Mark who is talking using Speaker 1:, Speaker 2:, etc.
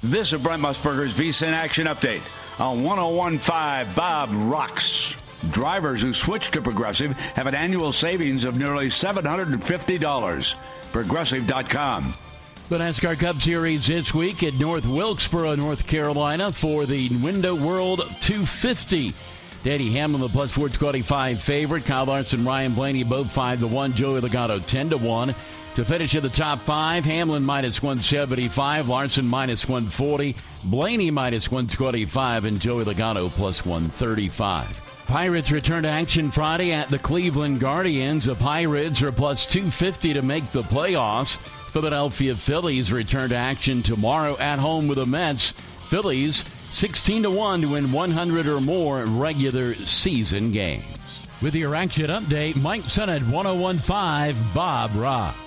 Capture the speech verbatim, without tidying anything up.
Speaker 1: This is Brent Musburger's VSiN Action Update on one oh one point five Bob Rocks. Drivers who switch to Progressive have an annual savings of nearly seven hundred fifty dollars. Progressive dot com.
Speaker 2: The NASCAR Cup Series this week at North Wilkesboro, North Carolina for the Window World two fifty. Danny Hamlin, the plus four twenty-five favorite. Kyle Larson, Ryan Blaney, both five to one. Joey Logano, ten to one. To finish in the top five, Hamlin minus one seventy-five. Larson minus one forty. Blaney minus one twenty-five. And Joey Logano plus one thirty-five. Pirates return to action Friday at the Cleveland Guardians. The Pirates are plus two fifty to make the playoffs. Philadelphia Phillies return to action tomorrow at home with the Mets. Phillies sixteen to one to win one hundred or more regular season games. With your action update, Mike Sennett, one oh one point five Bob Rock.